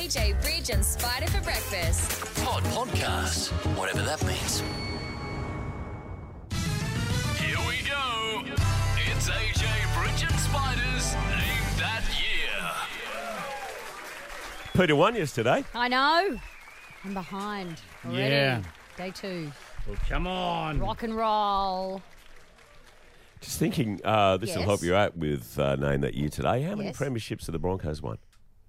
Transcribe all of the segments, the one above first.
AJ Bridge and Spider for breakfast. Podcast, whatever that means. Here we go. It's AJ Bridge and Spider's Name That Year. Peter won yesterday. I know. I'm behind already. Yeah. Day 2. Well, come on. Rock and roll. Just thinking, this will Yes. help you out with Name That Year today. How many Yes. premierships have the Broncos won?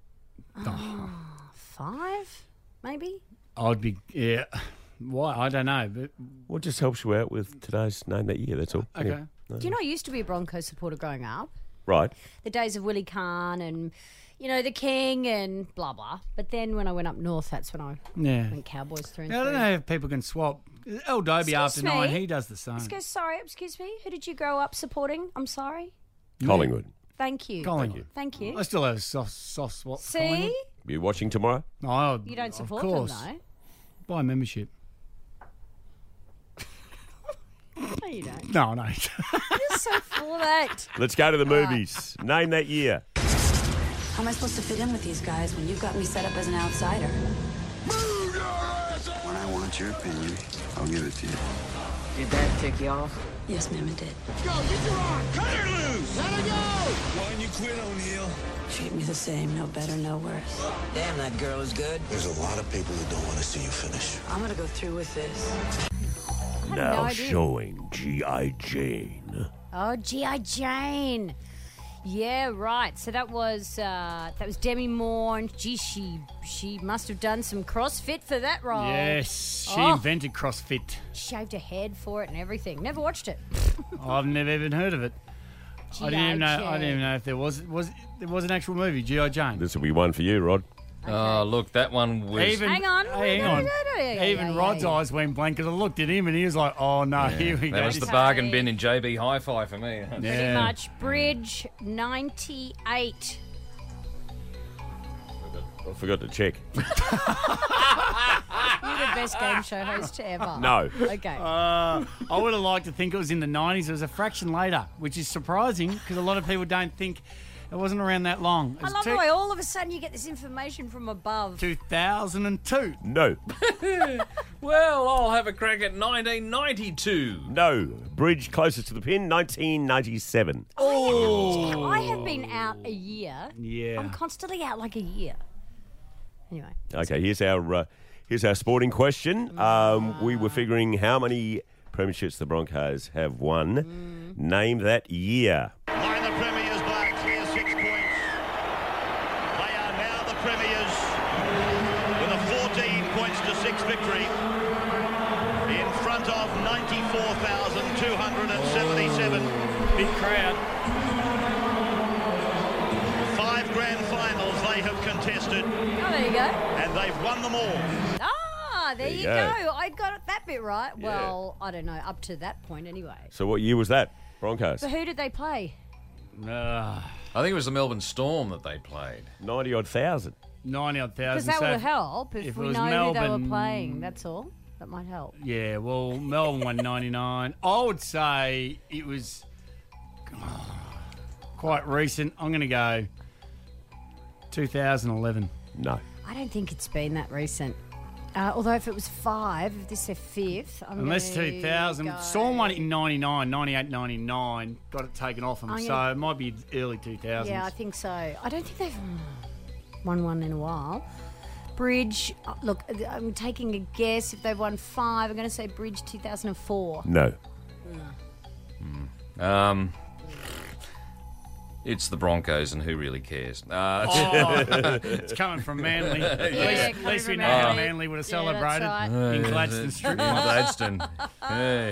5, maybe? I'd be, yeah. Why? I don't know. But Well, it just helps you out with today's Name That Year, that's all. okay. Yeah. Do you know I used to be a Broncos supporter growing up? Right. The days of Willie Kahn and, the King and blah, blah. But then when I went up north, that's when I Yeah. went Cowboys through and I don't through. know if people can swap. El Dobie after Excuse 9, me? he does the same. Excuse me. Who did you grow up supporting? I'm sorry. Collingwood. Thank you. Collingwood. Thank you. I still have a soft spot. for See? Collingwood. You watching tomorrow? Oh, You don't support of them, course. though. Buy a membership. No, you don't. No, no. You're so full of that. Let's go to the movies. Name That Year. How am I supposed to fit in with these guys when you've got me set up as an outsider? When I want your opinion, I'll give it to you. Did that tick you off? Yes, ma'am, it did. Go, get your arm! Cut her loose! Let her go! Why don't you quit, O'Neal? Treat me the same, no better, no worse. Damn, that girl is good. There's a lot of people that don't want to see you finish. I'm gonna go through with this. I had Now no idea. showing G.I. Jane. Oh, G.I. Jane. Yeah, right. So that was Demi Moore, and gee, she must have done some CrossFit for that role. Yes, she Oh. invented CrossFit. Shaved her head for it and everything. Never watched it. I've never even heard of it. I didn't even know if there was an actual movie, G.I. Jane. This will be one for you, Rod. Oh, look, that one was... Even, Hang on. Hang on. Even Rod's eyes went blank because I looked at him and he was like, oh, no, here we go. That was the bargain bin in JB Hi-Fi for me. Pretty Yeah. much. Bridge 98. I forgot to check. You're the best game show host ever. No. Okay. I would have liked to think it was in the 90s. It was a fraction later, which is surprising because a lot of people don't think it wasn't around that long. It I was love the way all of a sudden you get this information from above. 2002. No. Well, I'll have a crack at 1992. No. Bridge closest to the pin, 1997. I have been out a year. Yeah. I'm constantly out like a year. Anyway. Okay, here's our sporting question. We were figuring how many premierships the Broncos have won. Name that year. Line the Premiers by a clear 6 points. They are now the Premiers with a 14 points to 6 victory in front of 94,277. Big crowd. 5 grand finals they have contested, Oh, there you go. and they've won them all. Ah, there you go. go. I got it that bit right. Well, I don't know, up to that point anyway. So what year was that, Broncos? But who did they play? I think it was the Melbourne Storm that they played. 90-odd thousand. 90-odd Because thousand. that will help if if it we was know who they were Melbourne- playing. That's all. That might help. Yeah, well, Melbourne won 99. I would say it was quite recent. I'm going to go 2011. No. I don't think it's been that recent. Although if it was 5, if this is 5th, I'm Unless gonna 2000. go- Storm won it in 99, 98, 99. Got it taken off them. I'm So gonna- it might be early 2000s. Yeah, I think so. I don't think they've won one in a while. Bridge, look, I'm taking a guess. If they've won 5, I'm going to say Bridge 2004. No. It's the Broncos, and who really cares? It's coming from Manly. At coming least we from know how Manly. Manly would have Yeah, that's celebrated right. in Gladstone Street. Gladstone. Hey.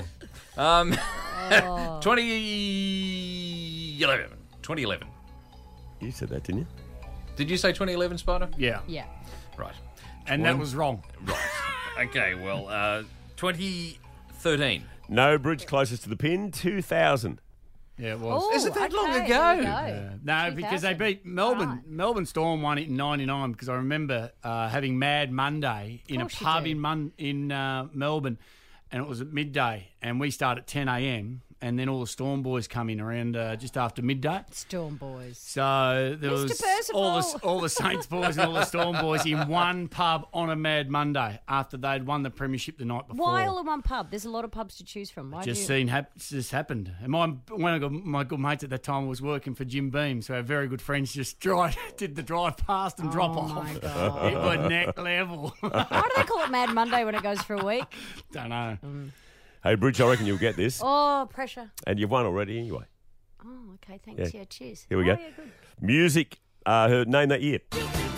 2011. 2011. You said that, didn't you? Did you say 2011, Spider? Yeah. Yeah. Right. And that was wrong. Right. Okay, well, 2013. No. Bridge closest to the pin, 2000. Yeah, it was. Oh, Is it that long okay, ago? there you go. No, because they 2000. beat Melbourne. Right. Melbourne Storm won it in '99 because I remember having Mad Monday in a course you pub do. in Melbourne, and it was at midday, and we start at 10 a.m. and then all the Storm boys come in around just after midday. Storm boys. So there was Percival. all the Saints boys and all the Storm boys in one pub on a Mad Monday after they'd won the premiership the night before. Why all in one pub? There's a lot of pubs to choose from. Why Just happened. And my good mates at that time was working for Jim Beam, so our very good friends just did the drive past and drop off. My God. It was neck level. Why do they call it Mad Monday when it goes for a week? Don't know. Hey, Bridge, I reckon you'll get this. Oh, pressure. And you've won already anyway. Oh, okay. Thanks. Yeah, cheers. Here we go. Yeah, good. Music, name that year.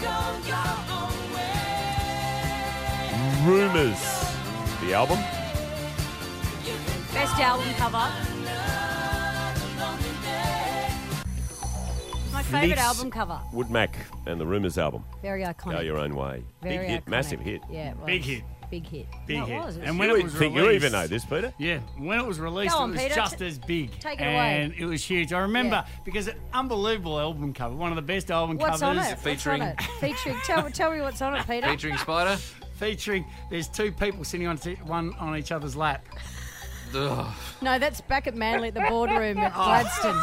Rumours, the album. Best album cover. My favourite Fleece album cover. Wood Mac and the Rumours album. Very iconic. Go Your Own Way. Very Big hit, iconic. massive hit. Yeah, it was. Big hit. Big hit. Big No, hit. It was. And when it was released, you even know this, Peter? Yeah, when it was released, Go on, it was Peter. just as big. Take it and away. it was huge. I remember because unbelievable album cover, one of the best album What's covers. on it? Featuring- What's on it? Featuring. Tell me what's on it, Peter. Featuring Spider. Featuring, there's two people sitting on one on each other's lap. Ugh. No, that's back at Manly at the boardroom at Gladstone.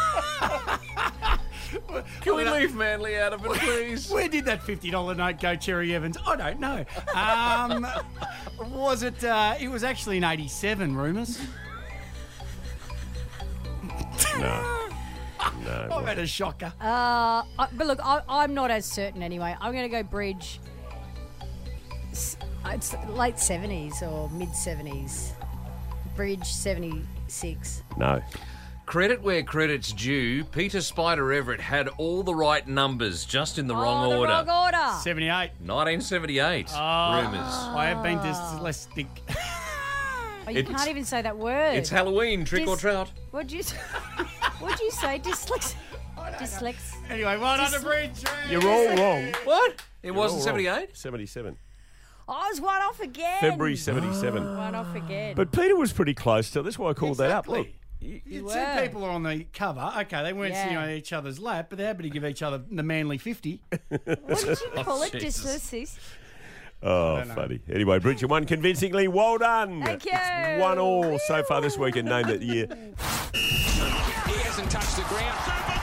Can we leave Manly out of it, please? Where did that $50 note go, Cherry Evans? I don't know. Was it? It was actually in '87. Rumours. No. I've had a shocker. But look, I'm not as certain anyway. I'm going to go Bridge. It's late 70s or mid 70s. Bridge 76. No. Credit where credit's due. Peter Spider Everett had all the right numbers, just in the wrong order. Wrong order. 78. 1978. Rumours. I have been dyslexic. Oh, you can't even say that word. It's Halloween, trick or trout. What'd you say? Dyslex. Anyway, well done to Bridge. You're all wrong. What? It You're wasn't all wrong. 78? 77. I was one off again. February 77. One off again. But Peter was pretty close to it. That's why I called that up. Look. You said people are on the cover. Okay, they weren't sitting on each other's lap, but they're happy to give each other the manly 50. What did you call it? Jesus. Dyslexic. Oh, funny. Anyway, Bridge, you won convincingly. Well done. Thank you. It's 1-1 so far this week and name that year. He hasn't touched the ground.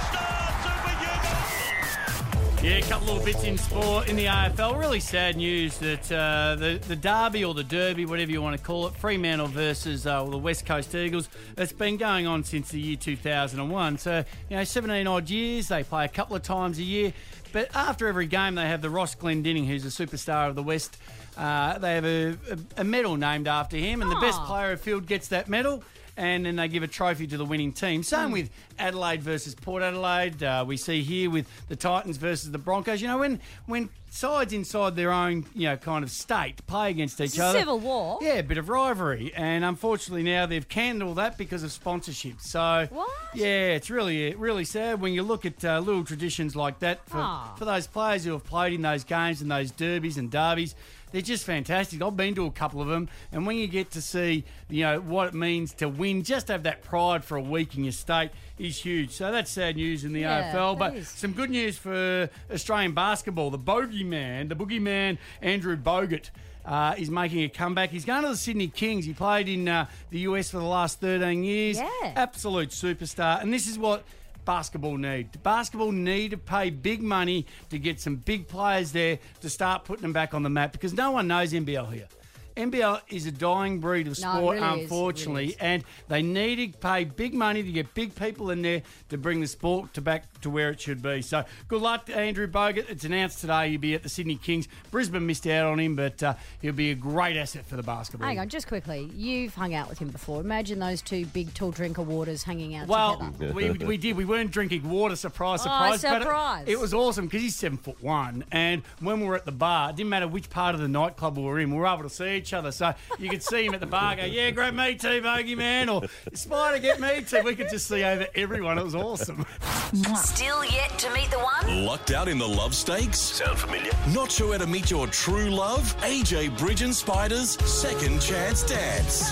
Yeah, a couple little bits in sport in the AFL. Really sad news that the derby or the derby, whatever you want to call it, Fremantle versus the West Coast Eagles, it's been going on since the year 2001. So, 17 odd years, they play a couple of times a year. But after every game, they have the Ross Glendinning, who's a superstar of the West. They have a medal named after him, and the best player of field gets that medal. And then they give a trophy to the winning team. Same with Adelaide versus Port Adelaide. We see here with the Titans versus the Broncos. When sides inside their own, kind of state play against each other. Civil war. Yeah, a bit of rivalry. And unfortunately now they've canned all that because of sponsorship. So, what? Yeah, it's really, really sad when you look at little traditions like that for those players who have played in those games and those derbies and derbies. They're just fantastic. I've been to a couple of them, and when you get to see, what it means to win, just have that pride for a week in your state is huge. So that's sad news in the AFL, but some good news for Australian basketball. The boogeyman, Andrew Bogut, is making a comeback. He's going to the Sydney Kings. He played in the US for the last 13 years. Yeah. Absolute superstar. And this is what basketball need. Basketball need to pay big money to get some big players there to start putting them back on the map because no one knows NBL here. NBL is a dying breed of sport, unfortunately, and they need to pay big money to get big people in there to bring the sport back to where it should be. So good luck to Andrew Bogut. It's announced today he'll be at the Sydney Kings. Brisbane missed out on him, but he'll be a great asset for the basketball. Hang on, just quickly. You've hung out with him before. Imagine those two big, tall drinker waters hanging out together. we did. We weren't drinking water. Surprise, surprise. Surprise. But it was awesome because he's 7'1", and when we were at the bar, it didn't matter which part of the nightclub we were in, we were able to see each other. So you could see him at the bar go, yeah, grab me too, bogey man, or Spider, get me too. We could just see over everyone. It was awesome. Still yet to meet the one? Locked out in the love stakes? Sound familiar? Not sure how to meet your true love? AJ Bridge and Spider's Second Chance Dance.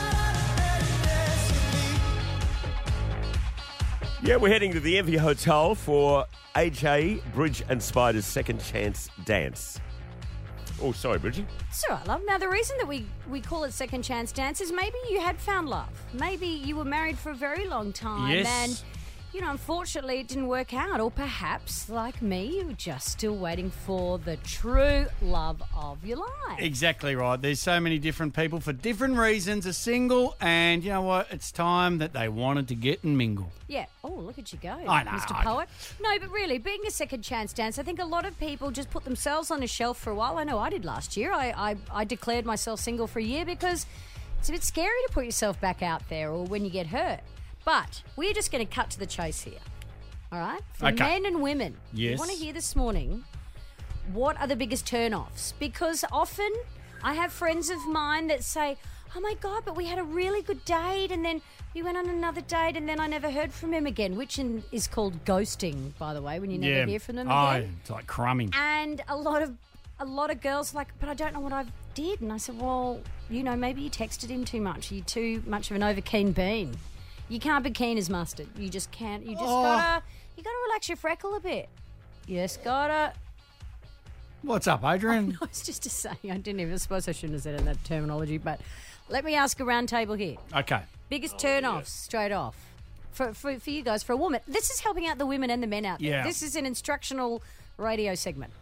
Yeah, we're heading to the Envy Hotel for AJ, Bridge and Spider's Second Chance Dance. Oh, sorry, Bridgie. It's all right, love. Now, the reason that we call it Second Chance Dance is maybe you had found love. Maybe you were married for a very long time. Yes. And, unfortunately it didn't work out. Or perhaps, like me, you were just still waiting for the true love of your life. Exactly right. There's so many different people for different reasons are single, and you know what? It's time that they wanted to get and mingle. Yeah. Oh, look at you go, I know, Mr. Poet. No, but really, being a second chance dance, I think a lot of people just put themselves on a shelf for a while. I know I did last year. I declared myself single for a year because it's a bit scary to put yourself back out there or when you get hurt. But we're just going to cut to the chase here, all right? For Okay. men and women, Yes. I want to hear this morning, what are the biggest turn-offs? Because often I have friends of mine that say, oh, my God, but we had a really good date and then we went on another date and then I never heard from him again, which is called ghosting, by the way, when you never hear from them again. It's like crumbing. And a lot of girls are like, but I don't know what I did. And I said, well, maybe you texted him too much. You're too much of an over-keen bean. You can't be keen as mustard. You just can't. You just gotta relax your freckle a bit. You just gotta. What's up, Adrian? I was just to say, I suppose I shouldn't have said it in that terminology, but let me ask a round table here. Okay. Biggest turn-offs straight off for you guys, for a woman. This is helping out the women and the men out there. Yeah. This is an instructional radio segment.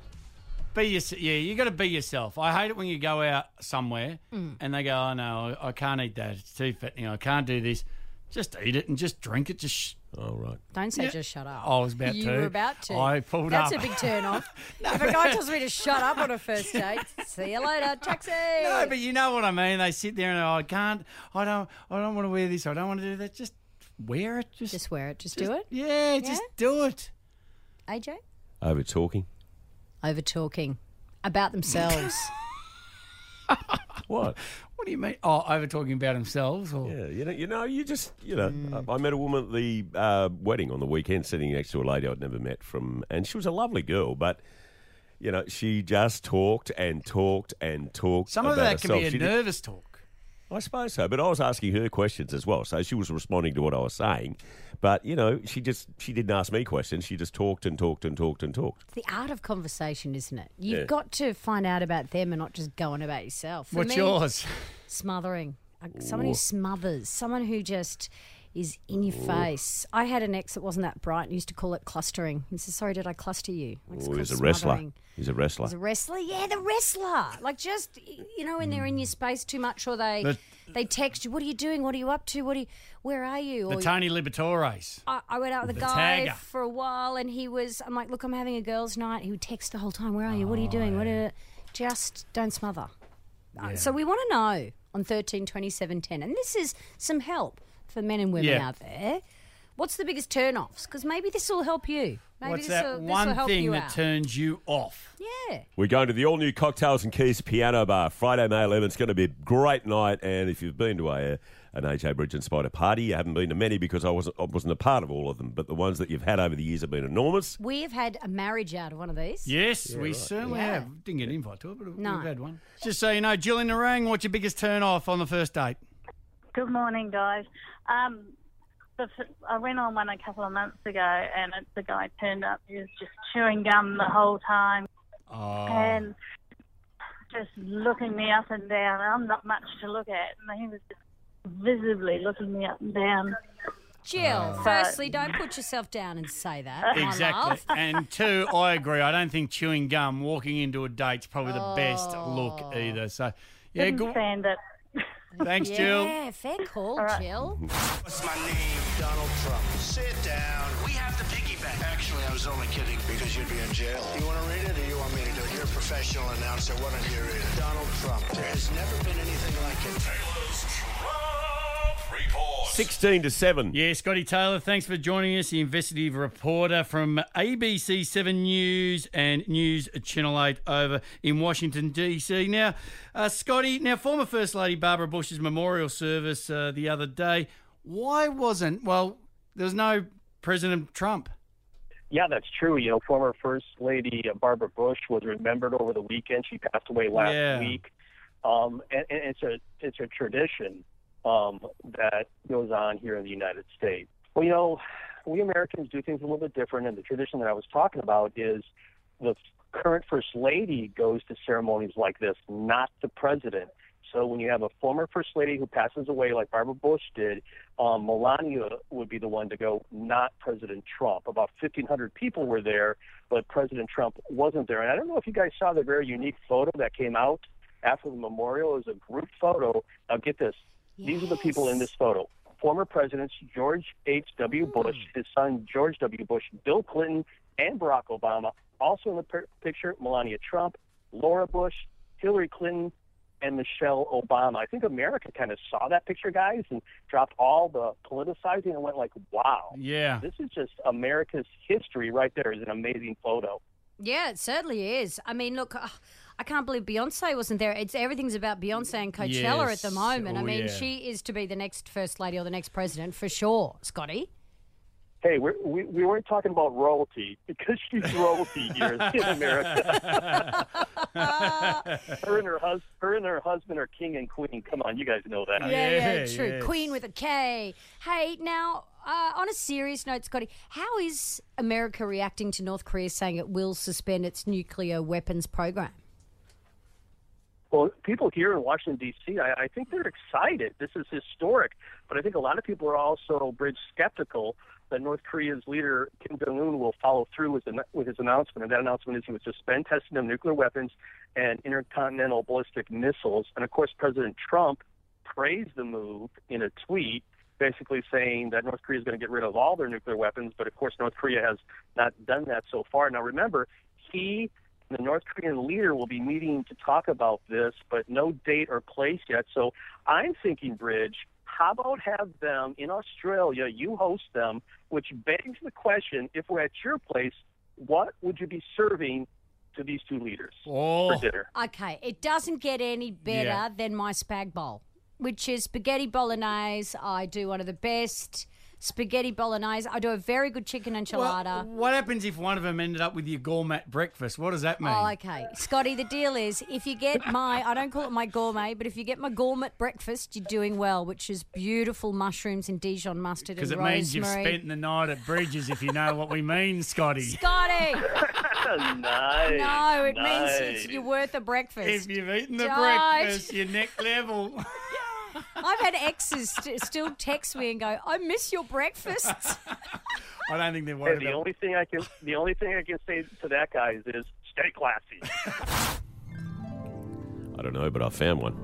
You got to be yourself. I hate it when you go out somewhere and they go, oh, no, I can't eat that. It's too fat. I can't do this. Just eat it and just drink it. Oh, right. Don't say just shut up. I was about to. You were about to. I pulled That's up. a big turn off. If a guy tells me to shut up on a first date, see you later, taxi. No, but you know what I mean. They sit there and I don't want to wear this. I don't want to do that. Just wear it. Just wear it. Just do it. Yeah, just do it. AJ? Over talking. Over talking about themselves. What? What do you mean? Oh, over talking about themselves? Or? Yeah, I met a woman at the wedding on the weekend sitting next to a lady I'd never met and she was a lovely girl, but, she just talked and talked and talked. Some of about that can herself. be a nervous talk. I suppose so, but I was asking her questions as well, so she was responding to what I was saying. But, she didn't ask me questions. She just talked and talked and talked and talked. It's the art of conversation, isn't it? You've got to find out about them and not just go on about yourself. For What's me, yours? Smothering. Someone who smothers. Someone who just is in your face. I had an ex that wasn't that bright and used to call it clustering. He said, sorry, did I cluster you? He's a wrestler. He's a wrestler. He's a wrestler? Yeah, the wrestler. Like just, when they're in your space too much or they text you, what are you doing? What are you up to? Where are you? The Tony Liberatores. I went out with a guy for a while and I'm like, look, I'm having a girls' night. He would text the whole time, where are you? What are you doing? Just don't smother. Yeah. So we want to know on 13 27 10. And this is some help for men and women out there. What's the biggest turn-offs? Because maybe this will help you. Maybe What's that one thing that turns you off? Yeah. We're going to the all-new Cocktails and Keys Piano Bar Friday, May 11th. It's going to be a great night. And if you've been to an AJ Bridge and Spider party, you haven't been to many because I wasn't a part of all of them. But the ones that you've had over the years have been enormous. We have had a marriage out of one of these. Yes, we certainly have. Didn't get an invite to it, but we've had one. Just so you know, Jill in Narang, what's your biggest turn-off on the first date? Good morning, guys. I went on one a couple of months ago, and the guy turned up. He was just chewing gum the whole time, and just looking me up and down. I'm not much to look at, and he was just visibly looking me up and down. Jill, firstly, don't put yourself down and say that. Exactly. And two, I agree. I don't think chewing gum walking into a date's probably the best look either. So, yeah, Didn't stand it. Thanks, Jill. Yeah, fair call, Jill. What's my name? Donald Trump. Sit down. We have to piggyback. Actually, I was only kidding because you'd be in jail. You want to read it or you want me to do it? You're a professional announcer. Why don't you read it? Donald Trump. There has never been anything like it. Taylor's Trump Report. 16 to 7. Yeah, Scotty Taylor, thanks for joining us, the investigative reporter from ABC 7 News and News Channel 8 over in Washington, D.C. Now, Scotty, former First Lady Barbara Bush's memorial service the other day, there was no President Trump. Yeah, that's true. Former First Lady Barbara Bush was remembered over the weekend. She passed away last week. And it's a tradition that goes on here in the United States. Well, we Americans do things a little bit different, and the tradition that I was talking about is the current First Lady goes to ceremonies like this, not the president. So when you have a former First Lady who passes away like Barbara Bush did, Melania would be the one to go, not President Trump. About 1,500 people were there, but President Trump wasn't there. And I don't know if you guys saw the very unique photo that came out after the memorial. It was a group photo. Now get this. These are the people in this photo. Former presidents George H.W. Bush, his son George W. Bush, Bill Clinton, and Barack Obama. Also in the picture, Melania Trump, Laura Bush, Hillary Clinton, and Michelle Obama. I think America kind of saw that picture, guys, and dropped all the politicizing and went like, wow. Yeah. This is just America's history right there. It's an amazing photo. Yeah, it certainly is. I mean, look, I can't believe Beyonce wasn't there. Everything's about Beyonce and Coachella at the moment. I mean, she is to be the next First Lady or the next president for sure, Scotty. Hey, we weren't talking about royalty because she's royalty here in America. her and her husband are king and queen. Come on, you guys know that. Yeah, true. Yes. Queen with a K. Hey, now, on a serious note, Scotty, how is America reacting to North Korea saying it will suspend its nuclear weapons program? Well, people here in Washington, D.C., I think they're excited. This is historic. But I think a lot of people are also, Bridge, skeptical that North Korea's leader, Kim Jong-un, will follow through with his announcement. And that announcement is he would suspend testing of nuclear weapons and intercontinental ballistic missiles. And, of course, President Trump praised the move in a tweet, basically saying that North Korea is going to get rid of all their nuclear weapons. But, of course, North Korea has not done that so far. Now, remember, the North Korean leader will be meeting to talk about this, but no date or place yet. So I'm thinking, Bridge, how about have them in Australia, you host them, which begs the question, if we're at your place, what would you be serving to these two leaders for dinner? Okay, it doesn't get any better than my spag bowl, which is spaghetti bolognese. I do one of the best spaghetti bolognese. I do a very good chicken enchilada. Well, what happens if one of them ended up with your gourmet breakfast? What does that mean? Oh, okay. Scotty, the deal is if you get I don't call it my gourmet, but if you get my gourmet breakfast, you're doing well, which is beautiful mushrooms and Dijon mustard and rosemary. Because it means you've spent the night at Bridges, if you know what we mean, Scotty. Scotty! Nice. No, it means you're worth a breakfast. If you've eaten the breakfast, you're next level. I've had exes still text me and go, I miss your breakfasts. I don't think they're worried. The only thing I can say to that, guys, is stay classy. I don't know, but I found one.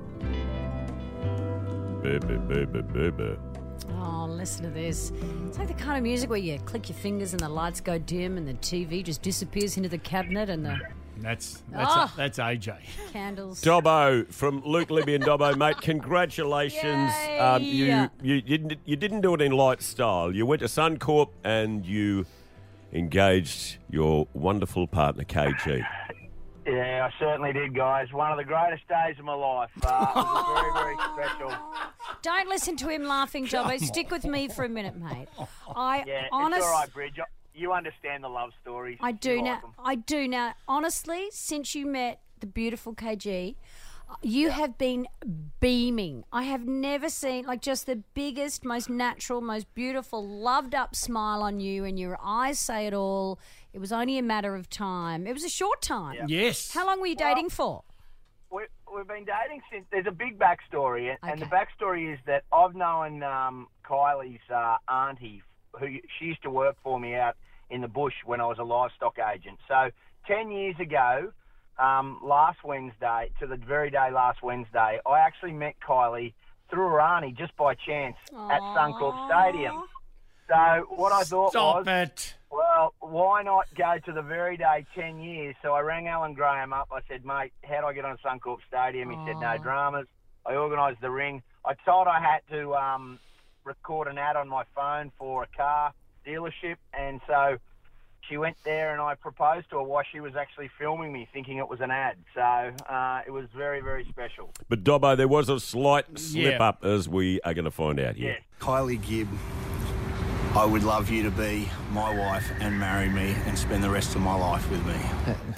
Oh, listen to this. It's like the kind of music where you click your fingers and the lights go dim and the TV just disappears into the cabinet and the... That's AJ. Candles. Dobbo from Luke, Libby and Dobbo, mate. Congratulations. You didn't do it in light style. You went to Suncorp and you engaged your wonderful partner, KG. Yeah, I certainly did, guys. One of the greatest days of my life. It was very, very special. Don't listen to him laughing, Dobbo. Stick with me for a minute, mate. It's all right, Bridge. You understand the love stories. I do now. I do now. Honestly, since you met the beautiful KG, you have been beaming. I have never seen just the biggest, most natural, most beautiful, loved up smile on you, and your eyes say it all. It was only a matter of time. It was a short time. Yeah. Yes. How long were you dating for? We've been dating since. There's a big backstory, and the backstory is that I've known Kylie's auntie, who she used to work for me out in the bush when I was a livestock agent. So 10 years ago, last Wednesday, to the very day last Wednesday, I actually met Kylie through her auntie just by chance at Suncorp Stadium. So what I thought well, why not go to the very day 10 years? So I rang Alan Graham up. I said, mate, how do I get on Suncorp Stadium? He said, no dramas. I organised the ring. I told I had to record an ad on my phone for a car dealership, and so she went there and I proposed to her while she was actually filming me, thinking it was an ad. So it was very, very special. But Dobbo, there was a slight slip up, as we are going to find out here. Kylie Gibb, I would love you to be my wife and marry me and spend the rest of my life with me.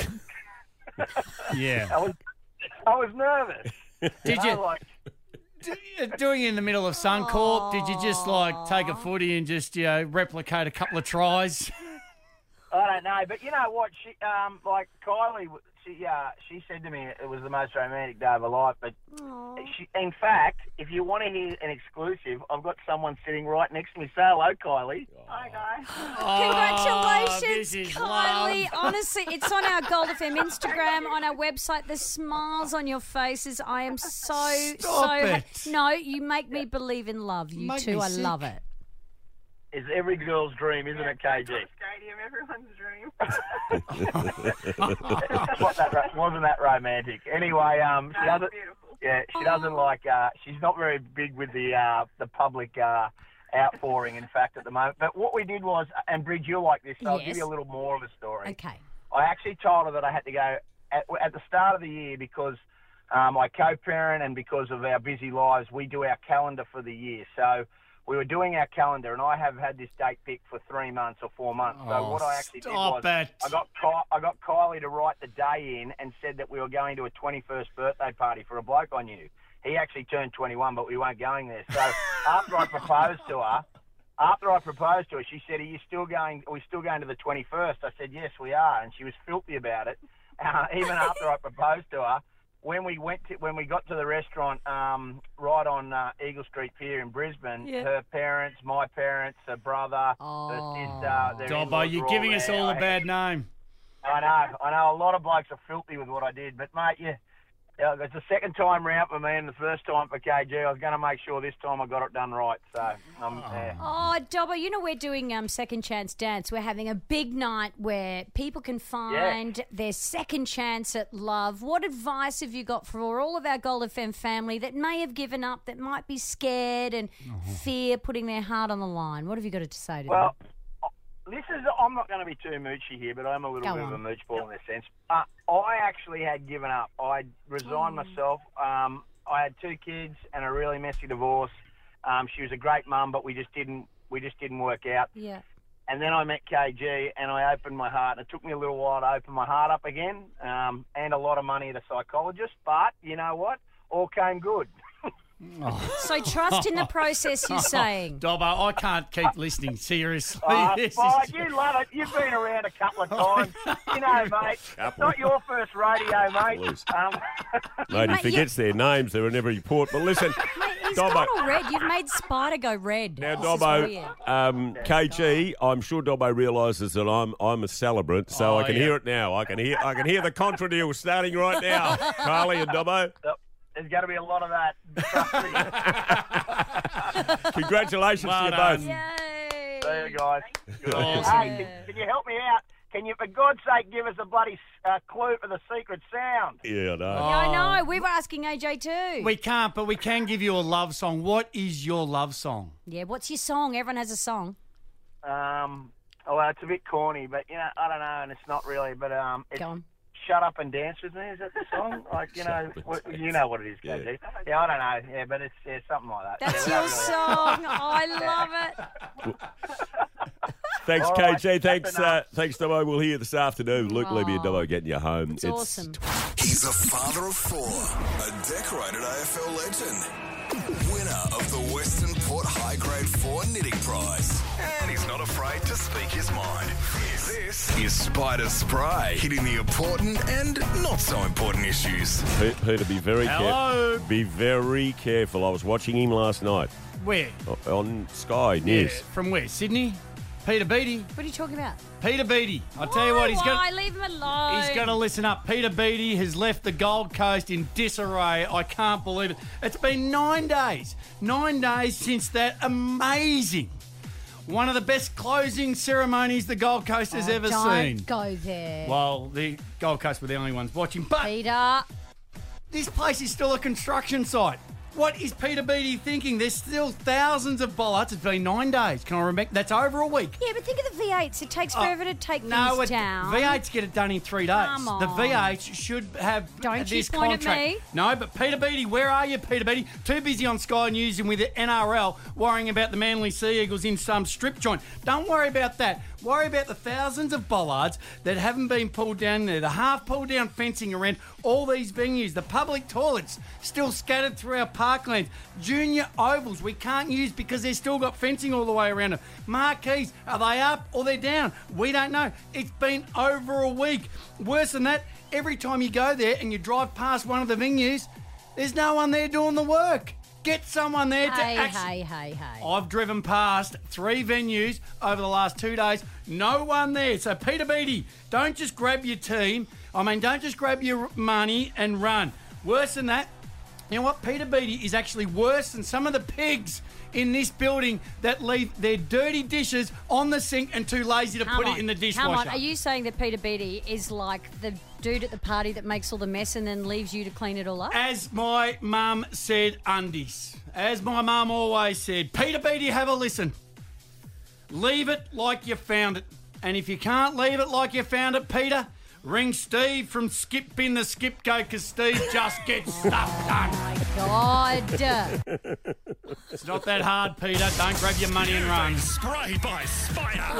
I was nervous. Did you? Doing it in the middle of Suncorp, did you just take a footy and just replicate a couple of tries? I don't know, but you know what? She, like Kylie, she said to me it was the most romantic day of her life. But in fact, if you want to hear an exclusive, I've got someone sitting right next to me. Say hello, Kylie. Hi, guys. Congratulations, this is Kylie. love. Honestly, it's on our Gold FM Instagram, on our website. The smiles on your faces. I am so it. No, you make me believe in love. You Make too. me I sick. love it. It's every girl's dream, isn't it, KG? Stadium, everyone's dream. Wasn't that romantic? Anyway, she doesn't. Beautiful. Yeah, she doesn't like. She's not very big with the public outpouring. In fact, at the moment. But what we did was, and Bridge, you'll like this. So I'll give you a little more of a story. Okay. I actually told her that I had to go at the start of the year because I co-parent and because of our busy lives, we do our calendar for the year. So we were doing our calendar, and I have had this date picked for 3 months or 4 months. So what I actually did was I got Kylie to write the day in and said that we were going to a 21st birthday party for a bloke I knew. He actually turned 21, but we weren't going there. So after I proposed to her, she said, "Are we still going to the 21st?" I said, "Yes, we are," and she was filthy about it. Even after I proposed to her. When we got to the restaurant right on Eagle Street Pier in Brisbane, her parents, my parents, her brother, her sister. Dobbo, you're giving us all a bad name. I know. A lot of blokes are filthy with what I did, but mate, it's the second time round for me and the first time for KG. I was going to make sure this time I got it done right. So, Oh, Dobbo, you know we're doing Second Chance Dance. We're having a big night where people can find their second chance at love. What advice have you got for all of our Gold FM family that may have given up, that might be scared and fear putting their heart on the line? What have you got to say to them? I'm not going to be too moochy here, but I'm a little bit of a mooch ball in this sense. I actually had given up. I resigned myself. I had 2 kids and a really messy divorce. She was a great mum, but we just didn't work out. Yeah. And then I met KG, and I opened my heart. And it took me a little while to open my heart up again, and a lot of money at a psychologist. But you know what? All came good. So trust in the process, you're saying. Dobbo, I can't keep listening, seriously. You love it. You've been around a couple of times. You know, mate. It's not your first rodeo, mate. Mate, he forgets their names. They're in every port. But listen, Mate, he's Dobbo. gone all red. You've made Spider go red. Now, This Dobbo, is weird. KG, I'm sure Dobbo realises that I'm a celebrant, so I can hear it now. I can hear the contradeal starting right now. Carly and Dobbo. There's going to be a lot of that. Congratulations to you both. Yay. There you guys. Awesome. Hey, can you help me out? Can you, for God's sake, give us a bloody clue for the secret sound? Yeah, I know. Yeah, I know. We were asking AJ too. We can't, but we can give you a love song. What is your love song? Yeah, what's your song? Everyone has a song. Well, it's a bit corny, but, I don't know, and it's not really, but it's Go on. Shut Up and Dance With Me, is that the song? Like, you know what it is, KG. Yeah, I don't know. Yeah, but it's something like that. That's your song. I love it. Thanks, All KG. right, Thanks, Dobbo. We'll hear you this afternoon. Luke Levy and Dobbo getting you home. It's awesome. He's a father of 4, a decorated AFL legend, winner of the Western Port High Grade 4 knitting prize, and he's not afraid to speak his mind. This is Spider Spray, hitting the important and not so important issues. Peter, be very careful. Be very careful. I was watching him last night. Where? On Sky News. Yeah, from where? Sydney? Peter Beattie. What are you talking about? Peter Beattie. I'll tell you what, he's Why? got. Leave him alone. He's going to listen up. Peter Beattie has left the Gold Coast in disarray. I can't believe it. It's been 9 days. 9 days since that amazing, one of the best closing ceremonies the Gold Coast has ever seen. Don't go there. Well, the Gold Coast were the only ones watching. But Peter, this place is still a construction site. What is Peter Beattie thinking? There's still thousands of bollards. It's been 9 days. Can I remember? That's over a week. yeah, but think of the V8s. It takes forever to take things down. V8s get it done in 3 days. Come on. The V8s should have Don't you this point at contract. me. No, but Peter Beattie, where are you, Peter Beattie? Too busy on Sky News and with the NRL worrying about the Manly Sea Eagles in some strip joint. Don't worry about that. Worry about the thousands of bollards that haven't been pulled down there, the half pulled down fencing around all these venues, the public toilets still scattered through our park. Parklands. Junior ovals we can't use because they've still got fencing all the way around them. Marquees, are they up or they're down? We don't know. It's been over a week. Worse than that, every time you go there and you drive past one of the venues, there's no one there doing the work. Get someone there to actually... Hey. I've driven past 3 venues over the last 2 days. No one there. So, Peter Beattie, don't just grab your team. Don't just grab your money and run. Worse than that, you know what? Peter Beattie is actually worse than some of the pigs in this building that leave their dirty dishes on the sink and too lazy to put it in the dishwasher. Come on, are you saying that Peter Beattie is like the dude at the party that makes all the mess and then leaves you to clean it all up? As my mum said, undies. As my mum always said, Peter Beattie, have a listen. Leave it like you found it. And if you can't leave it like you found it, Peter, ring Steve from Skip in the Skip Go because Steve just gets stuff done. Oh, my God. It's not that hard, Peter. Don't grab your money and run. Sprayed by Spider.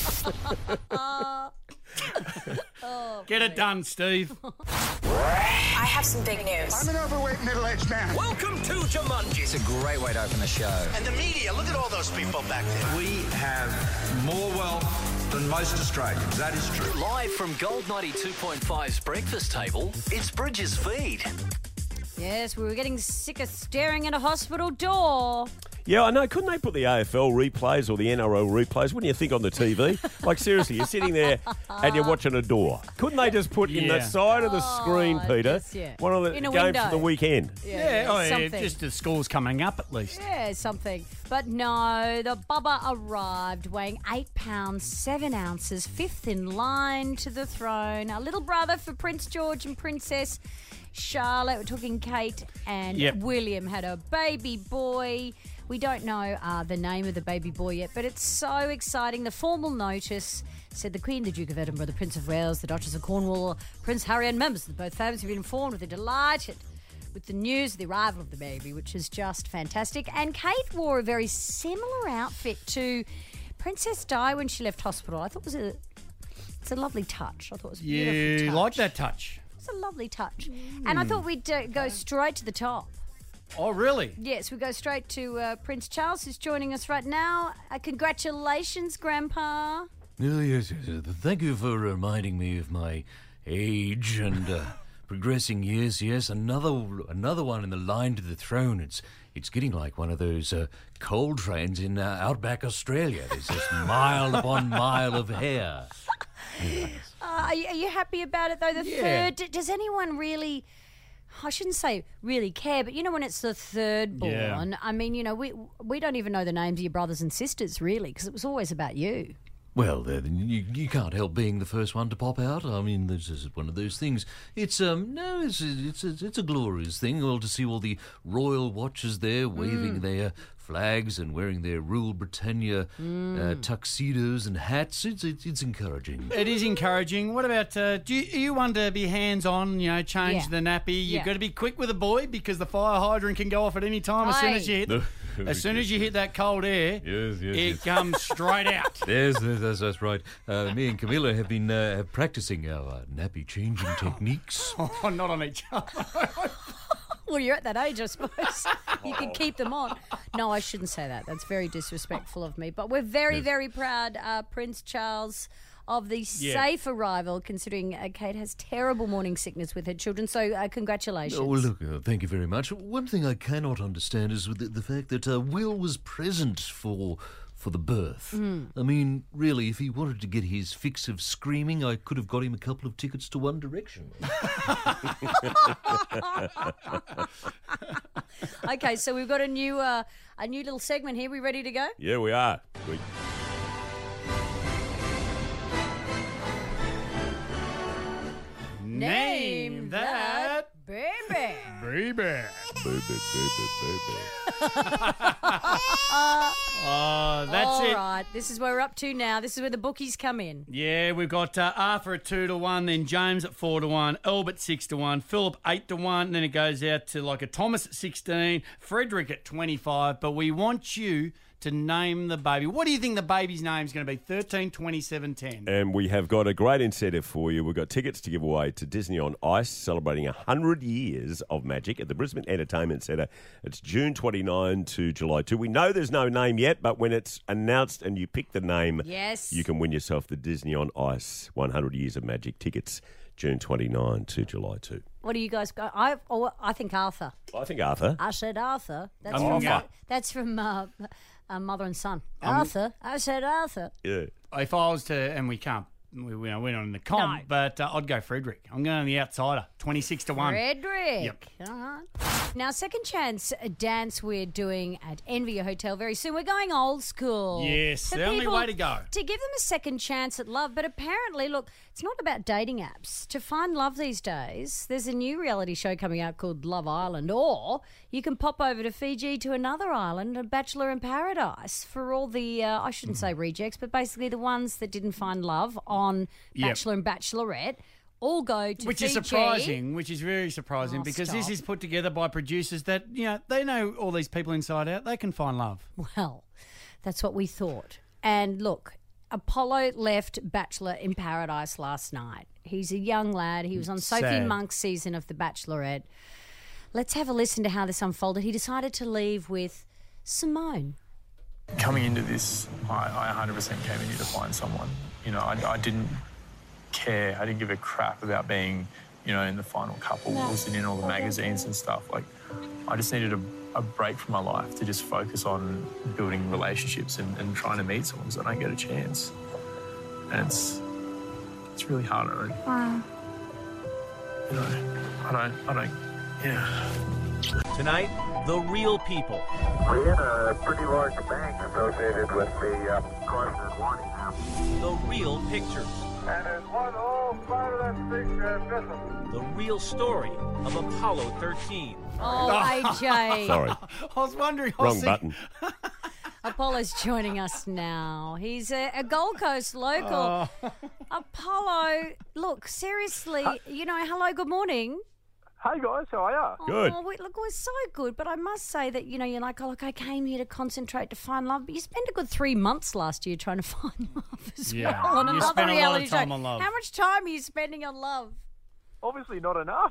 Get it done, Steve. I have some big news. I'm an overweight middle-aged man. Welcome to Jumanji. It's a great way to open the show. And the media, look at all those people back there. We have more wealth than most Australians. That is true. Live from Gold 92.5's breakfast table, it's Bridges Feed. Yes, we were getting sick of staring at a hospital door. Yeah, I know. Couldn't they put the AFL replays or the NRL replays? Wouldn't you think on the TV? Like, seriously, you're sitting there and you're watching a door. Couldn't they just put in the side of the screen, Peter, one of the games window for the weekend? Just the score's coming up at least. Yeah, something. But no, the Bubba arrived weighing 8 pounds, 7 ounces, fifth in line to the throne. A little brother for Prince George and Princess Charlotte. We're talking Kate and William had a baby boy. We don't know the name of the baby boy yet, but it's so exciting. The formal notice said the Queen, the Duke of Edinburgh, the Prince of Wales, the Duchess of Cornwall, Prince Harry and members of both families have been informed that they're delighted with the news of the arrival of the baby, which is just fantastic. And Kate wore a very similar outfit to Princess Di when she left hospital. I thought it's a lovely touch. I thought it was a beautiful touch. You like that touch? It's a lovely touch. And I thought we'd go straight to the top. Oh, really? Yes, we go straight to Prince Charles, who's joining us right now. Congratulations, Grandpa. Oh, yes. Thank you for reminding me of my age and progressing years. Yes, another one in the line to the throne. It's getting like one of those coal trains in outback Australia. There's just mile upon mile of hair. Yes. Are you happy about it, though? The third, does anyone really... I shouldn't say really care, but when it's the third born, I mean, we don't even know the names of your brothers and sisters, really, because it was always about you. Well, you can't help being the first one to pop out. I mean, this is one of those things. It's a glorious thing. Well, to see all the royal watchers there waving their flags and wearing their Rule Britannia tuxedos and hats. It's encouraging. It is encouraging. What about, are you one to be hands-on, change the nappy? You've got to be quick with a boy because the fire hydrant can go off at any time as soon as you hit As soon as you hit that cold air, it comes straight out. Yes, that's right. Me and Camilla have been practicing our nappy changing techniques. Oh, not on each other. Well, you're at that age, I suppose. You can keep them on. No, I shouldn't say that. That's very disrespectful of me. But we're very, very proud, Prince Charles, of the safe arrival, considering Kate has terrible morning sickness with her children. So congratulations. Oh, well, look, thank you very much. One thing I cannot understand is the fact that Will was present for the birth. I mean, really, if he wanted to get his fix of screaming, I could have got him a couple of tickets to One Direction. Okay, so we've got a new little segment here. We ready to go? Yeah, we are. Name that baby. Baby. Oh, that's it. All right, this is where we're up to now. This is where the bookies come in. Yeah, we've got Arthur at 2-1, then James at 4-1, Elb at 6-1, Philip 8-1, then it goes out to like a Thomas at 16, Frederick at 25. But we want you to name the baby. What do you think the baby's name's going to be? 13, 27, 10. And we have got a great incentive for you. We've got tickets to give away to Disney on Ice, celebrating 100 years of magic at the Brisbane Entertainment Centre. It's June 29 to July 2. We know there's no name yet, but when it's announced and you pick the name, yes, you can win yourself the Disney on Ice 100 Years of Magic tickets, June 29 to July 2. What do you guys go? I think Arthur. I think Arthur. I said Arthur. That's from Mother and Son. Arthur. I said Arthur. Yeah. If I was to, and we can't, we're not in the comp, but I'd go Frederick. I'm going on the outsider, 26 to 1. Frederick. Yep. Now, second chance dance we're doing at Envy Hotel very soon. We're going old school. Yes, For the only people way to go. To give them a second chance at love. But apparently, look, it's not about dating apps. To find love these days, there's a new reality show coming out called Love Island, or you can pop over to Fiji to another island, a Bachelor in Paradise, for all the, I shouldn't say rejects, but basically the ones that didn't find love on Bachelor and Bachelorette. All go to Which Fiji. is surprising, which is very surprising, because this is put together by producers that, they know all these people inside out. They can find love. Well, that's what we thought. And look, Apollo left Bachelor in Paradise last night. He's a young lad. He was on Sophie Monk's season of The Bachelorette. Let's have a listen to how this unfolded. He decided to leave with Simone. Coming into this, I 100% came in here to find someone. I didn't care. I didn't give a crap about being, in the final couple, and in all the magazines and stuff. Like, I just needed a break from my life to just focus on building relationships and trying to meet someone because I don't get a chance. And it's really hard. Tonight, the real people. We're in a pretty large bank associated with the caution warning now. The real pictures. And there's one whole side of that thing missing. The real story of Apollo 13. Oh, AJ. Sorry. I was wondering. Wrong button. Apollo's joining us now. He's a Gold Coast local. Apollo, look, seriously, hello, good morning. Hey guys, how are you? Good. Look, we're so good, but I must say that, you're like, I came here to concentrate to find love, but you spent a good 3 months last year trying to find love as well on you another spent reality a lot of time show. on love. How much time are you spending on love? Obviously not enough.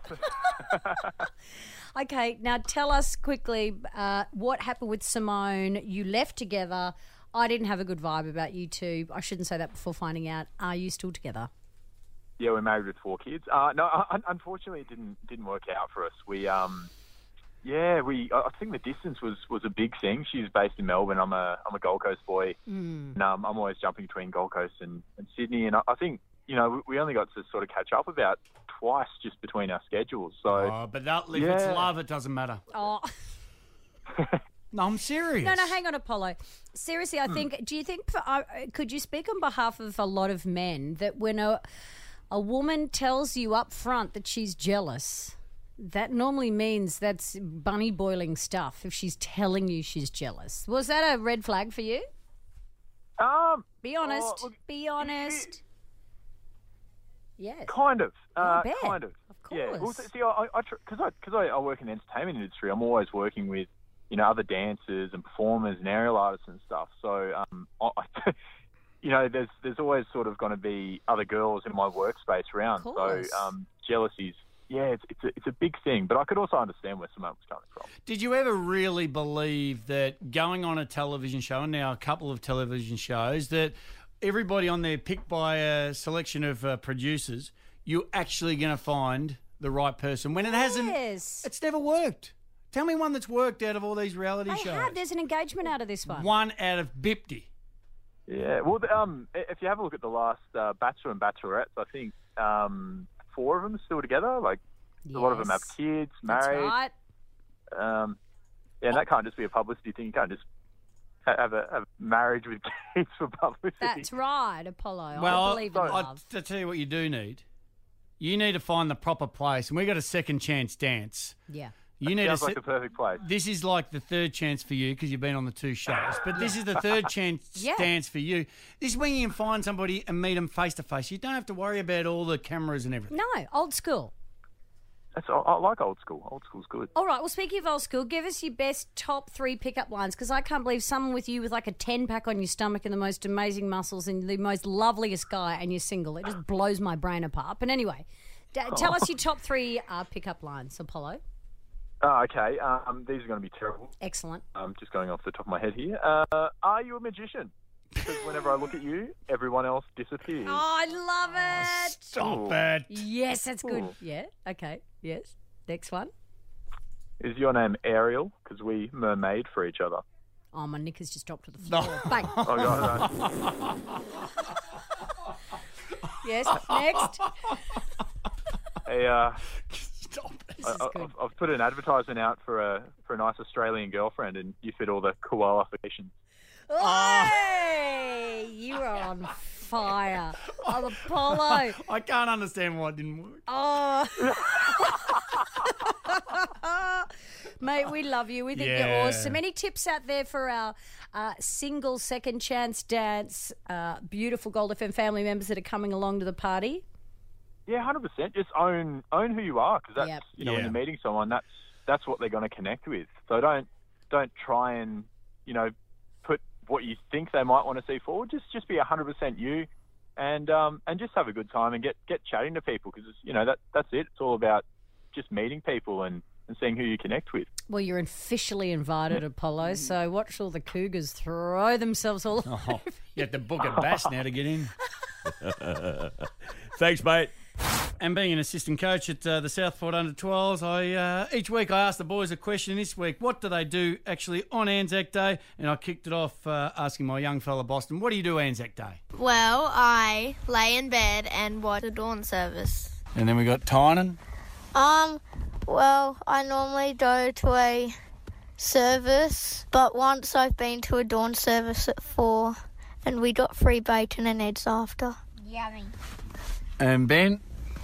Okay, now tell us quickly what happened with Simone. You left together. I didn't have a good vibe about you two. I shouldn't say that before finding out. Are you still together? Yeah, we're married with 4 kids. No, unfortunately, it didn't work out for us. I think the distance was a big thing. She's based in Melbourne. I'm a Gold Coast boy. And, I'm always jumping between Gold Coast and Sydney. And I think, we only got to sort of catch up about twice just between our schedules. So, but if it's love, it doesn't matter. Oh. No, I'm serious. No, hang on, Apollo. Seriously, I think, do you think, could you speak on behalf of a lot of men that when a woman tells you up front that she's jealous, that normally means that's bunny boiling stuff if she's telling you she's jealous? Was that a red flag for you? Be honest. Be honest. Yes. Kind of. I bet. Kind of. Of course. Yeah. Well, see, because I work in the entertainment industry, I'm always working with, other dancers and performers and aerial artists and stuff. So, there's always sort of going to be other girls in my workspace around. So, jealousy's, it's a big thing. But I could also understand where Simone was coming from. Did you ever really believe that going on a television show, and now a couple of television shows, that everybody on there picked by a selection of producers, you're actually going to find the right person when it hasn't? It's never worked. Tell me one that's worked out of all these reality shows. There's an engagement out of this one. One out of 50. Yeah, well, if you have a look at the last Bachelor and Bachelorettes, I think 4 of them are still together. Like, a lot of them have kids, married. That's right. And that can't just be a publicity thing. You can't just have a marriage with kids for publicity. That's right, Apollo. Well, I believe in love. I'll tell you what you do need. You need to find the proper place, and we got a second chance dance. Yeah. Sounds like the perfect place. This is like the third chance for you because you've been on the 2 shows. But this is the third chance dance for you. This is when you can find somebody and meet them face to face. You don't have to worry about all the cameras and everything. No, old school. I like old school. Old school's good. All right, well, speaking of old school, give us your best top 3 pickup lines, because I can't believe someone with you with like a 10-pack on your stomach and the most amazing muscles and the most loveliest guy and you're single. It just blows my brain apart. But anyway, tell us your top 3 pickup lines, Apollo. Okay. These are going to be terrible. Excellent. Just going off the top of my head here. Are you a magician? Because whenever I look at you, everyone else disappears. Oh, I love it. Stop it. Yes, that's good. Ooh. Yeah, okay, yes. Next one. Is your name Ariel? Because we mermaid for each other. Oh, my knickers just dropped to the floor. Bang. Oh, God, no. Yes, next. Stop it. I've put an advertisement out for a nice Australian girlfriend, and you fit all the qualifications. Hey, you are on fire. Oh, Apollo. I can't understand why it didn't work. Oh. Mate, we love you. We think you're awesome. Any tips out there for our single second chance dance, beautiful Gold FM family members that are coming along to the party? Yeah, 100%. Just own who you are, because that's when you're meeting someone, that's what they're going to connect with. So don't try and put what you think they might want to see forward. Just be 100% you, and just have a good time and get chatting to people, because that's it. It's all about just meeting people and seeing who you connect with. Well, you're officially invited, Apollo, so watch all the Cougars throw themselves all over. You have to book a bass now to get in. Thanks, mate. And being an assistant coach at the Southport Under-12s, each week I ask the boys a question. This week, what do they do actually on Anzac Day? And I kicked it off asking my young fella Boston, what do you do Anzac Day? Well, I lay in bed and watch the dawn service. And then we got Tynan. Well, I normally go to a service, but once I've been to a dawn service at 4, and we got free bacon and eggs after. Yummy. And Ben?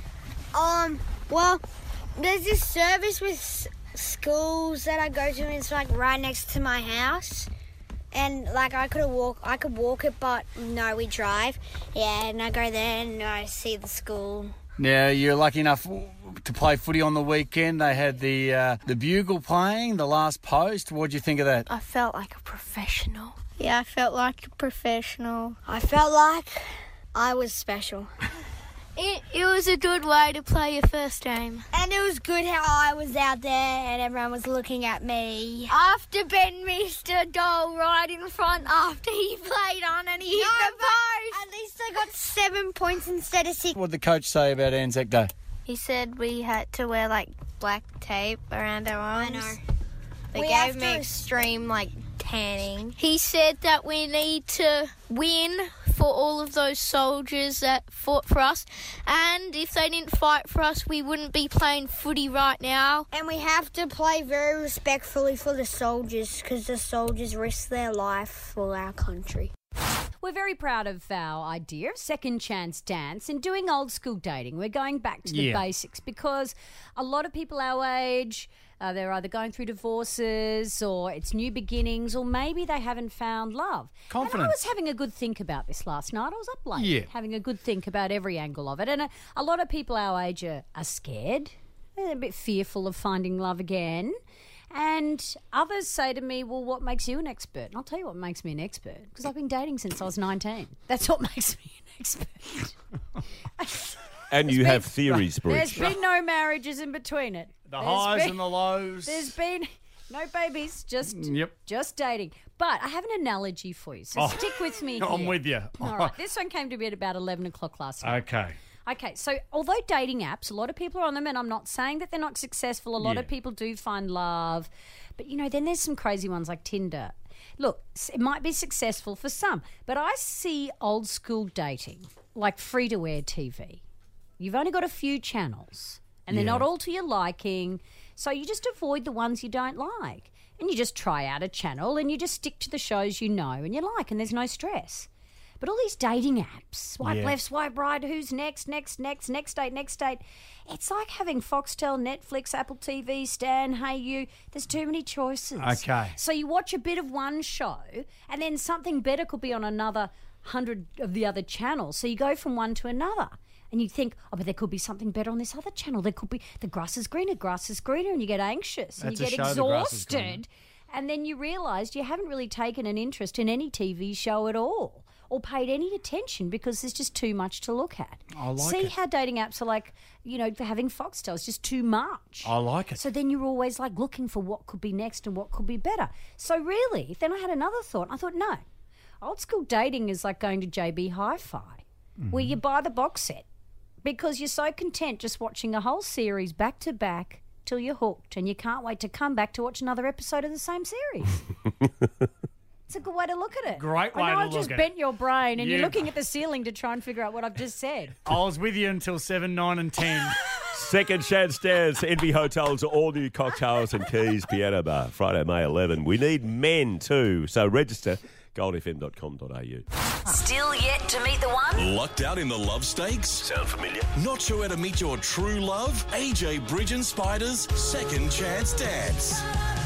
Well, there's this service with schools that I go to, and it's like right next to my house. And like I could walk it, but no, we drive. Yeah, and I go there and I see the school. Now, you're lucky enough to play footy on the weekend. They had the bugle playing, the last post. What do you think of that? I felt like a professional. Yeah, I felt like a professional. I felt like I was special. It was a good way to play your first game. And it was good how I was out there and everyone was looking at me. After Ben missed a goal right in front after he played on and he hit the post. At least I got 7 points instead of 6. What did the coach say about Anzac Day? He said we had to wear like black tape around our arms. I know. They gave me extreme tanning. He said that we need to win for all of those soldiers that fought for us, and if they didn't fight for us, we wouldn't be playing footy right now. And we have to play very respectfully for the soldiers, because the soldiers risk their life for our country. We're very proud of our idea of second chance dance and doing old school dating. We're going back to the basics, because a lot of people our age, they're either going through divorces or it's new beginnings, or maybe they haven't found love. Confidence. And I was having a good think about this last night. I was up late having a good think about every angle of it. And a lot of people our age are scared. They're a bit fearful of finding love again. And others say to me, well, what makes you an expert? And I'll tell you what makes me an expert, because I've been dating since I was 19. That's what makes me an expert. And you have theories, Bridge. There's been no marriages in between it. The highs and the lows. There's been no babies, just dating. But I have an analogy for you, so stick with me here. I'm with you. All right, this one came to me at about 11 o'clock last night. Okay, so although dating apps, a lot of people are on them, and I'm not saying that they're not successful. A lot of people do find love. But, then there's some crazy ones like Tinder. Look, it might be successful for some, but I see old school dating like free-to-air TV. You've only got a few channels, and they're not all to your liking, so you just avoid the ones you don't like. And you just try out a channel, and you just stick to the shows you know and you like, and there's no stress. But all these dating apps, swipe left, swipe right, who's next date. It's like having Foxtel, Netflix, Apple TV, Stan, Hey You. There's too many choices. Okay. So you watch a bit of one show, and then something better could be on another 100 of the other channels. So you go from one to another. And you think, oh, but there could be something better on this other channel. There could be the grass is greener, and you get anxious and That's you a get show, The Grass Is Greener. exhausted. And then you realise you haven't really taken an interest in any TV show at all or paid any attention because there's just too much to look at. I like See it. how dating apps are like, for having Foxtel. It's just too much. I like it. So then you're always like looking for what could be next and what could be better. So really, then I had another thought. I thought, no, old school dating is like going to JB Hi-Fi where you buy the box set because you're so content just watching a whole series back to back till you're hooked and you can't wait to come back to watch another episode of the same series. It's a good way to look at it. Great way I know to I've look just at bent it. your brain and you're You- looking at the ceiling to try and figure out what I've just said. I was with you until 7, 9 and 10. Second Chance Dance, Envy Hotels, all new cocktails and keys, piano bar, Friday, May 11. We need men too, so register goldfm.com.au. Still yet to meet the one? Locked out in the love stakes? Sound familiar? Not sure how to meet your true love? AJ Bridge and Spider's Second Chance Dance.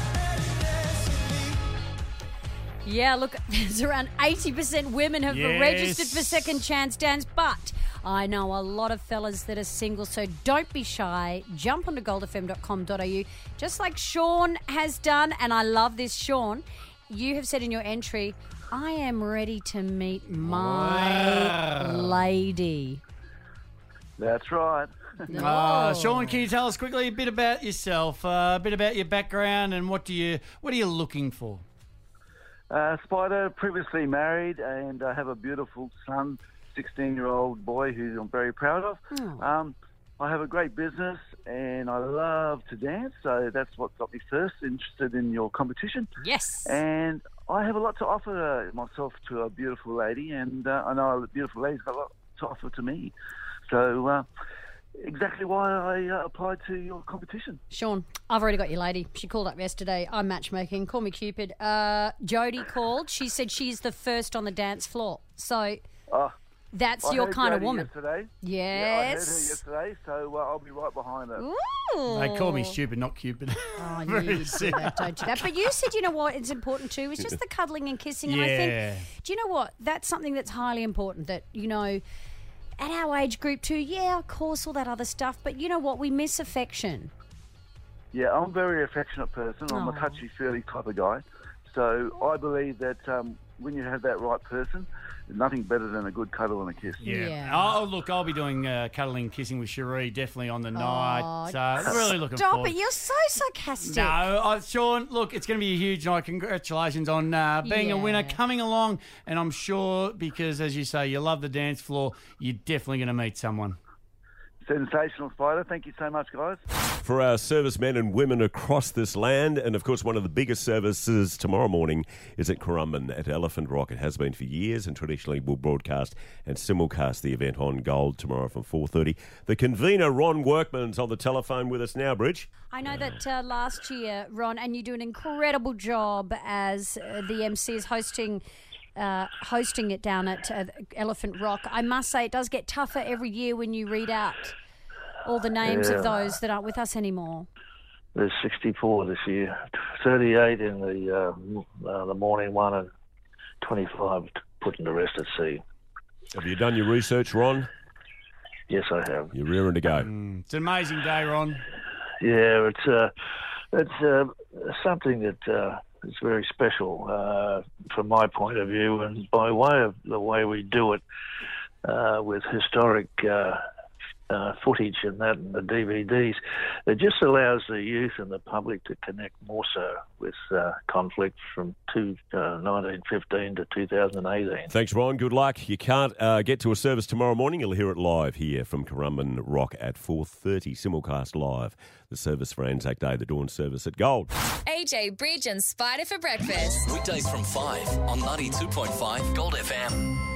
Yeah, look, there's around 80% women have Yes. registered for Second Chance Dance, but I know a lot of fellas that are single, so don't be shy. Jump onto goldfm.com.au, just like Sean has done, and I love this, Sean. You have said in your entry, I am ready to meet my lady. That's right. Sean, can you tell us quickly a bit about yourself, a bit about your background, and what are you looking for? Spider, previously married, and I have a beautiful son, 16-year-old boy who I'm very proud of. I have a great business, and I love to dance, so that's what got me first interested in your competition. Yes. And I have a lot to offer myself to a beautiful lady, and I know a beautiful lady's got a lot to offer to me. So exactly why I applied to your competition. Sean, I've already got your lady. She called up yesterday. I'm matchmaking. Call me Cupid. Jodie called. She said she's the first on the dance floor. So that's I your heard kind of Jodie woman. Yesterday. Yes. Yeah, I heard her yesterday, so I'll be right behind her. Ooh. They call me stupid, not Cupid. Oh, Very you do simple. that, don't you? That. But you said, you know what, it's important too. It's just the cuddling and kissing. And I Yeah. think, do you know what? That's something that's highly important that, at our age group too, yeah, of course, all that other stuff. But you know what? We miss affection. Yeah, I'm a very affectionate person. I'm a touchy-feely type of guy. So I believe that when you have that right person, there's nothing better than a good cuddle and a kiss. Yeah. Oh, look, I'll be doing cuddling and kissing with Cherie definitely on the night. Really looking Stop forward. it. You're so sarcastic. No, Sean, look, it's going to be a huge night. Congratulations on being a winner, coming along. And I'm sure, because, as you say, you love the dance floor, you're definitely going to meet someone. Sensational, Spider. Thank you so much, guys. For our servicemen and women across this land, and of course one of the biggest services tomorrow morning is at Currumbin at Elephant Rock. It has been for years and traditionally will broadcast and simulcast the event on Gold tomorrow from 4:30. The convener, Ron Workman's on the telephone with us now, Bridge. I know that last year, Ron, and you do an incredible job as the MC is hosting it down at Elephant Rock. I must say it does get tougher every year when you read out all the names of those that aren't with us anymore. There's 64 this year, 38 in the morning one, and 25 putting the rest at sea. Have you done your research, Ron? Yes, I have. You're rearing to go. It's an amazing day, Ron. Yeah, it's something that is very special from my point of view, and by way of the way we do it with historic footage and that and the DVDs, it just allows the youth and the public to connect more so with conflict from 1915 to 2018. Thanks, Ron. Good luck. You can't get to a service tomorrow morning. You'll hear it live here from Currumbin Rock at 4:30, simulcast live. The service for Anzac Day, the dawn service at Gold. AJ Bridge and Spider for breakfast. Weekdays from 5 on 92.5 Gold FM.